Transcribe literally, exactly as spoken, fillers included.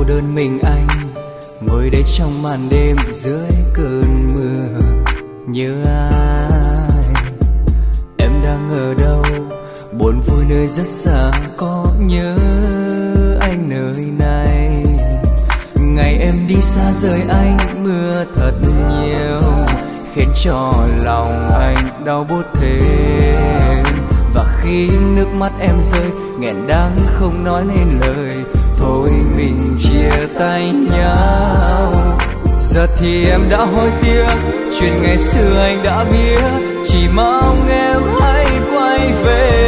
cô đơn mình anh ngồi đây trong màn đêm dưới cơn mưa. Nhớ ai, em đang ở đâu? Buồn vui nơi rất xa, có nhớ anh nơi này? Ngày em đi xa rời anh, mưa thật nhiều khiến cho lòng anh đau buốt thêm. Và khi nước mắt em rơi nghẹn đắng không nói nên lời, thôi mình chia tay nhau. Giờ thì em đã hối tiếc chuyện ngày xưa anh đã biết, chỉ mong em hãy quay về.